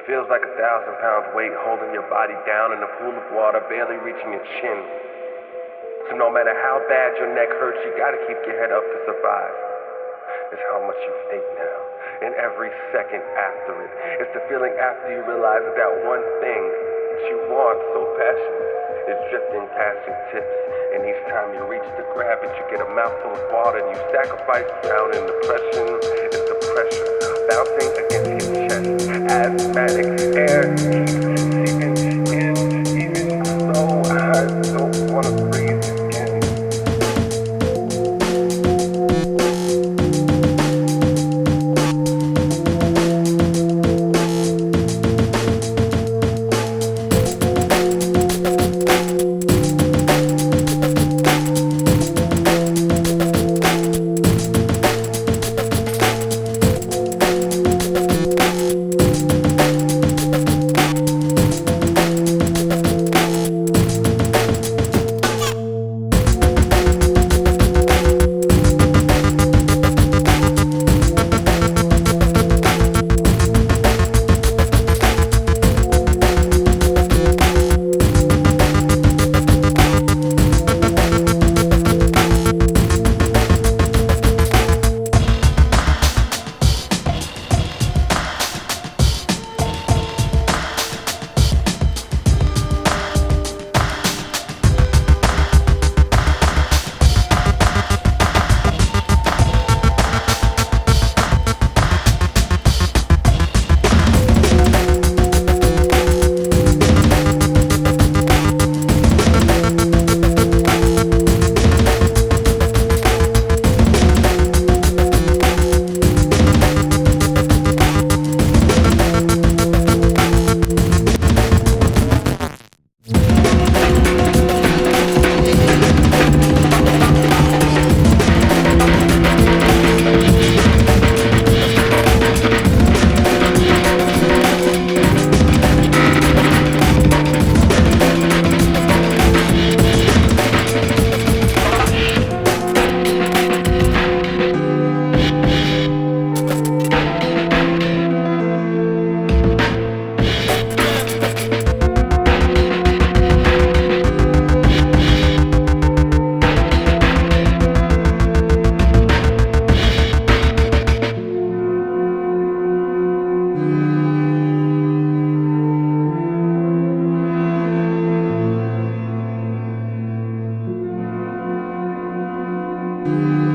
feels like 1,000 pounds weight holding your body down in a pool of water barely reaching your chin. So no matter how bad your neck hurts, you gotta keep your head up to survive. It's how much you hate now, and every second after it. It's the feeling after you realize that that one thing that you want so passionate is drifting past your tips. And each time you reach to grab it, you get a mouthful of water and you sacrifice drowning. Depression is the pressure bouncing against your chest. Asthmatic air keeps seeping in, even though I don't wanna breathe again. You